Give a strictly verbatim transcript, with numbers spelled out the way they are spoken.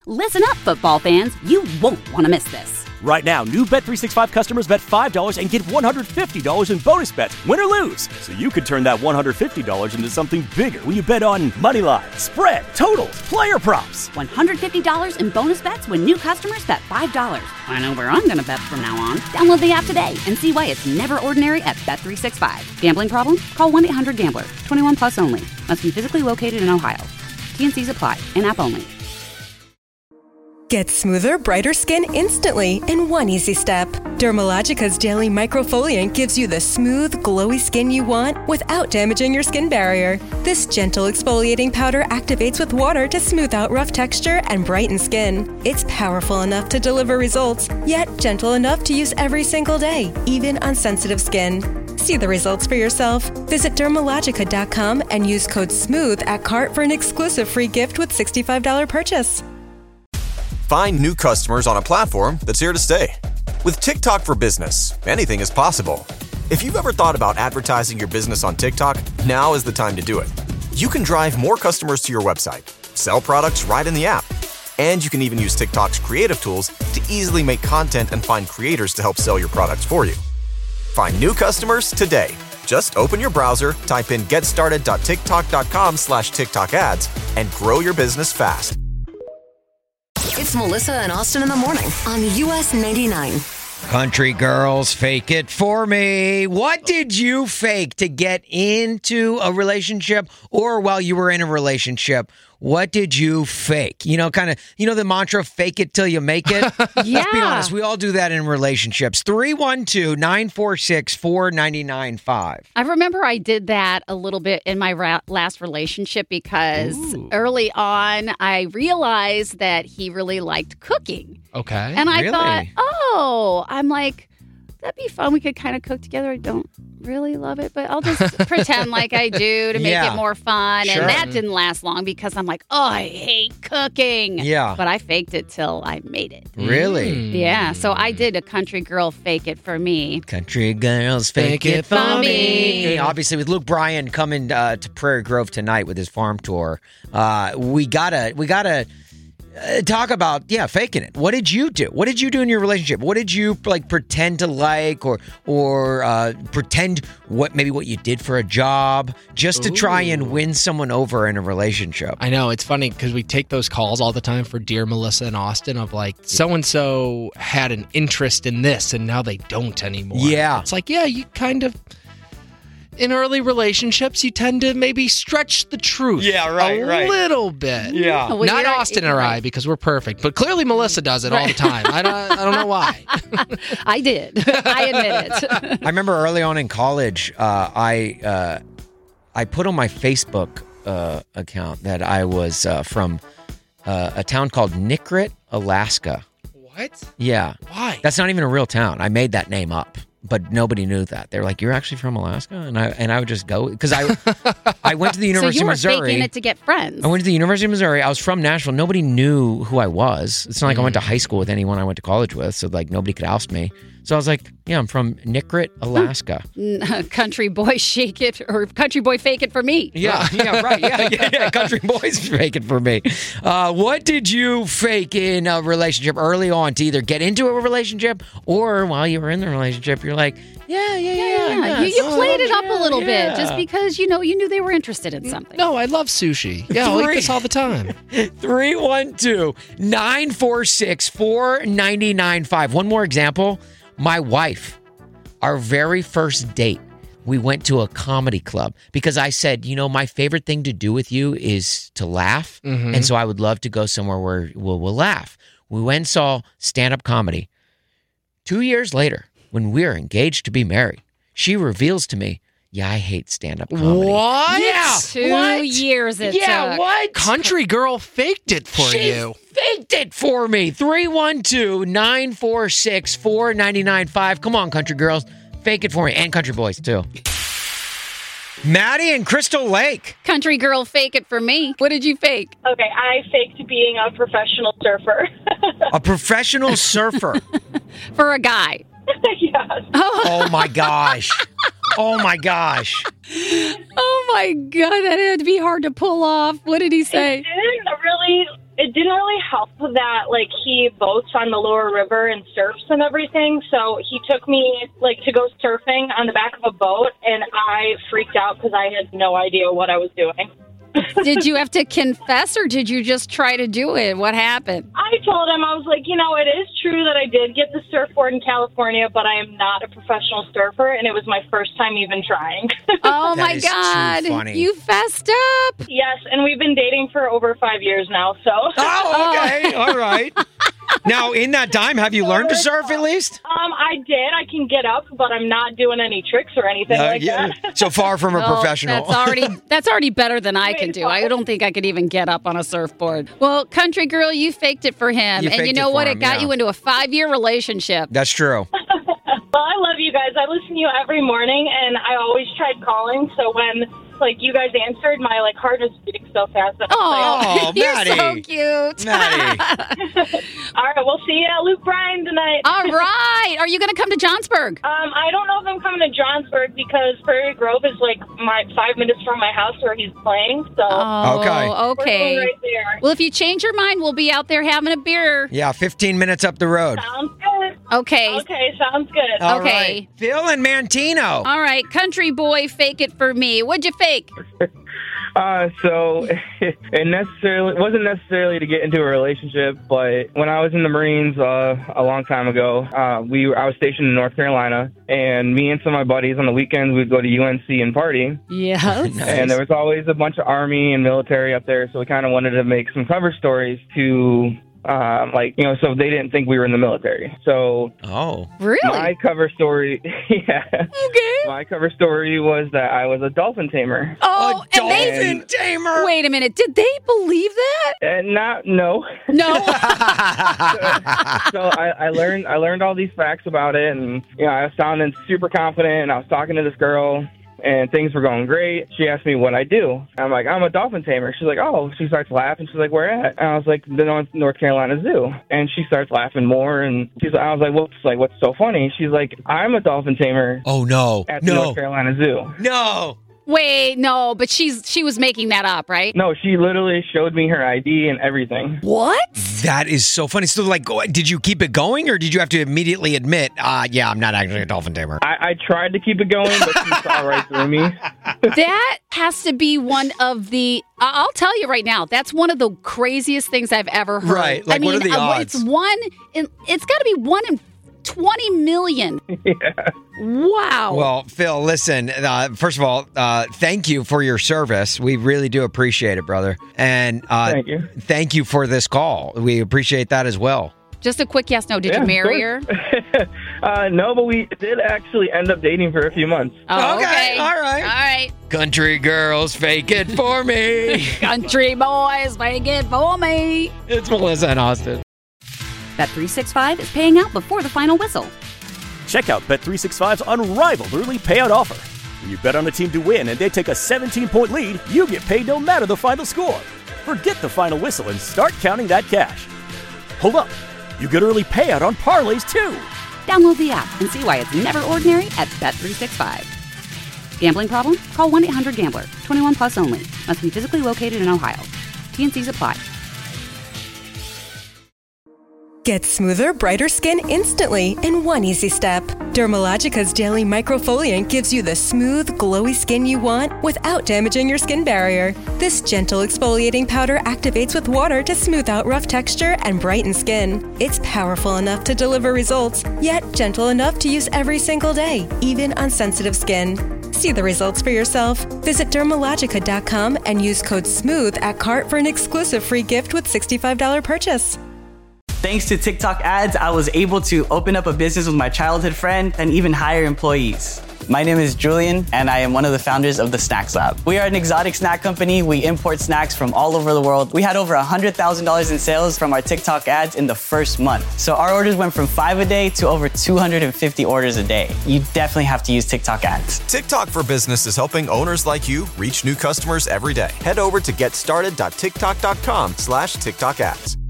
Listen up, football fans. You won't want to miss this. Right now, new Bet three sixty-five customers bet five dollars and get one hundred fifty dollars in bonus bets, win or lose. So you could turn that one hundred fifty dollars into something bigger when you bet on money line, spread, totals, player props. one hundred fifty dollars in bonus bets when new customers bet five dollars. I know where I'm going to bet from now on. Download the app today and see why it's never ordinary at Bet three sixty-five. Gambling problem? Call one eight hundred gambler. twenty-one plus only. Must be physically located in Ohio. T N Cs apply. In-app only. Get smoother, brighter skin instantly in one easy step. Dermalogica's Daily Microfoliant gives you the smooth, glowy skin you want without damaging your skin barrier. This gentle exfoliating powder activates with water to smooth out rough texture and brighten skin. It's powerful enough to deliver results, yet gentle enough to use every single day, even on sensitive skin. See the results for yourself. Visit Dermalogica dot com and use code SMOOTH at cart for an exclusive free gift with sixty-five dollars purchase. Find new customers on a platform that's here to stay. With TikTok for Business, anything is possible. If you've ever thought about advertising your business on TikTok, now is the time to do it. You can drive more customers to your website, sell products right in the app, and you can even use TikTok's creative tools to easily make content and find creators to help sell your products for you. Find new customers today. Just open your browser, type in getstarted.tiktok.com slash TikTok ads, and grow your business fast. It's Melissa and Austin in the morning on U S ninety-nine. Country girls, fake it for me. What did you fake to get into a relationship, or while you were in a relationship? What did you fake? You know, kind of, you know, the mantra, fake it till you make it? Yeah. Let's be honest. We all do that in relationships. three one two, nine four six, four nine nine five. I remember I did that a little bit in my ra- last relationship because Ooh. early on I realized that he really liked cooking. Okay. And I Really? thought, oh, I'm like, that'd be fun. We could kind of cook together. I don't really love it, but I'll just pretend like I do to make Yeah. it more fun. Sure. And that didn't last long because I'm like, oh, I hate cooking. Yeah. But I faked it till I made it. Really? Mm. Yeah. So I did a country girl fake it for me. Country girls, fake, it for me. Obviously, with Luke Bryan coming uh, to Prairie Grove tonight with his farm tour, uh, we gotta we gotta uh, talk about yeah, faking it. What did you do? What did you do in your relationship? What did you like pretend to like, or or uh, pretend what maybe what you did for a job, just to try and Ooh. win someone over in a relationship? I know, it's funny because we take those calls all the time for Dear Melissa and Austin of like, so-and-so had an interest in this and now they don't anymore. Yeah. It's like, yeah, you kind of, in early relationships, you tend to maybe stretch the truth Yeah, right, a right. little bit. Yeah. Well, Not you're- Austin or I, right. because we're perfect. But clearly Melissa does it all the time. I don't, I don't know why. I did. I admit it. I remember early on in college, uh, I uh, I put on my Facebook uh, account that I was uh, from uh, a town called Nicorette, Alaska. What? Yeah. Why? That's not even a real town. I made that name up, but nobody knew that. They were like, "You're actually from Alaska?" And I and I would just go because I I went to the So University you of were Missouri. faking it to get friends. I went to the University of Missouri. I was from Nashville. Nobody knew who I was. It's not like I went to high school with anyone I went to college with, so like nobody could oust me. So I was like, "Yeah, I'm from Nicorette, Alaska." Country boy shake it or country boy fake it for me. Yeah, yeah, right. Yeah, yeah, yeah. Country boys fake it for me. Uh, what did you fake in a relationship early on to either get into a relationship or while you were in the relationship, you're like, yeah, yeah, yeah. Yeah, yeah, you, you so, played it up yeah, a little yeah. bit just because you know you knew they were interested in something. No, I love sushi. Yeah, I'll eat this all the time. three one two, nine four six, four nine nine five. One more example. My wife, our very first date, we went to a comedy club because I said, you know, my favorite thing to do with you is to laugh. Mhm. And so I would love to go somewhere where we'll, we'll laugh. We went and saw stand-up comedy. Two years later, when we're engaged to be married, she reveals to me, yeah, I hate stand-up comedy. What? Yeah. Two What? years it Yeah, took. what? Country girl faked it for She you. faked it for me. three one two, nine four six, four nine nine five. Come on, country girls. Fake it for me. And country boys, too. Maddie and Crystal Lake. Country girl fake it for me. What did you fake? Okay, I faked being a professional surfer. A professional surfer. For a guy. Yes. Oh, Oh, my gosh. Oh, my gosh. oh my God. That had to be hard to pull off. What did he It say? didn't really. it didn't really help that, like, he boats on the lower river and surfs and everything. So he took me, like, to go surfing on the back of a boat, and I freaked out because I had no idea what I was doing. Did you have to confess, or did you just try to do it? What happened? I told him, I was like, you know, it is true that I did get the surfboard in California, but I am not a professional surfer, and it was my first time even trying. Oh, That my is too God. funny. You fessed up. Yes, and we've been dating for over five years now, so. Oh, okay. All right. Now, in that time, have you learned to surf at least? Um, I did. I can get up, but I'm not doing any tricks or anything Uh, like yeah. that. So far from a Well, professional. That's already that's already better than I can do. I don't think I could even get up on a surfboard. Well, country girl, you faked it for him. You and you faked know it what? for It him, got yeah. you into a five-year relationship. That's true. Well, I love you guys. I listen to you every morning, and I always tried calling. So when, like, you guys answered, my, like, heart was beating so fast. I was Oh, Oh, you're Maddie. so cute. Maddie. like, all right, we'll see you at Luke Bryan tonight. All right. Are you going to come to Johnsburg? Um, I don't know if I'm coming to Johnsburg because Prairie Grove is, like, my five minutes from my house where he's playing. So Oh, Okay. we're okay. right there. Well, if you change your mind, we'll be out there having a beer. Yeah, fifteen minutes up the road. Sounds good. Okay. Okay, sounds good. All Okay. right. Phil and Mantino. All right. Country boy, fake it for me. What'd you fake? Uh, so it necessarily wasn't necessarily to get into a relationship, but when I was in the Marines uh, a long time ago, uh, we were, I was stationed in North Carolina, and me and some of my buddies on the weekends we'd go to U N C and party. Yes. And there was always a bunch of Army and military up there, so we kind of wanted to make some cover stories to, um, like, you know, so they didn't think we were in the military. So Oh. Really? my cover story, yeah, Okay. my cover story was that I was a dolphin tamer. Oh, a and they. dolphin tamer. Wait a minute. Did they believe that? And not, no. No. so I, I learned I learned all these facts about it, and you know I was sounding super confident, and I was talking to this girl, and things were going great. She asked me what I do. I'm like, I'm a dolphin tamer. She's like, oh. She starts laughing. She's like, where at? And I was like, the North, North Carolina Zoo. And she starts laughing more, and she's I was like, what's like what's so funny? She's like, I'm a dolphin tamer Oh, no. at the No. North Carolina Zoo. No. Wait, no, but she's she was making that up, right? No, she literally showed me her I D and everything. What? That is so funny. So, like, go- did you keep it going, or did you have to immediately admit, uh, yeah, I'm not actually a dolphin tamer? I, I tried to keep it going, but she saw right through me. That has to be one of the. I- I'll tell you right now. That's one of the craziest things I've ever heard. Right, like, I mean, what are the uh, odds? It's one. In, it's got to be one in twenty million. Yeah. Wow. Well, Phil, listen, uh, first of all, uh, thank you for your service. We really do appreciate it, brother. And uh, Thank you. thank you for this call. We appreciate that as well. Just a quick yes no. Did Yeah, you of marry her? course. uh, no, but we did actually end up dating for a few months. Oh, Okay, okay. all right. All right. Country girls, fake it for me. Country boys, make it for me. It's Melissa and Austin. Bet three sixty-five is paying out before the final whistle. Check out Bet three sixty-five's unrivaled early payout offer. When you bet on a team to win and they take a seventeen-point lead, you get paid no matter the final score. Forget the final whistle and start counting that cash. Hold up. You get early payout on parlays, too. Download the app and see why it's never ordinary at Bet three sixty-five. Gambling problem? Call one eight hundred gambler. twenty-one plus only. Must be physically located in Ohio. T N Cs apply. Get smoother, brighter skin instantly in one easy step. Dermalogica's Daily Microfoliant gives you the smooth, glowy skin you want without damaging your skin barrier. This gentle exfoliating powder activates with water to smooth out rough texture and brighten skin. It's powerful enough to deliver results, yet gentle enough to use every single day, even on sensitive skin. See the results for yourself. Visit Dermalogica dot com and use code SMOOTH at cart for an exclusive free gift with sixty-five dollars purchase. Thanks to TikTok ads, I was able to open up a business with my childhood friend and even hire employees. My name is Julian, and I am one of the founders of the Snacks Lab. We are an exotic snack company. We import snacks from all over the world. We had over one hundred thousand dollars in sales from our TikTok ads in the first month. So our orders went from five a day to over two hundred fifty orders a day. You definitely have to use TikTok ads. TikTok for Business is helping owners like you reach new customers every day. Head over to getstarted dot tiktok dot com slash TikTok ads.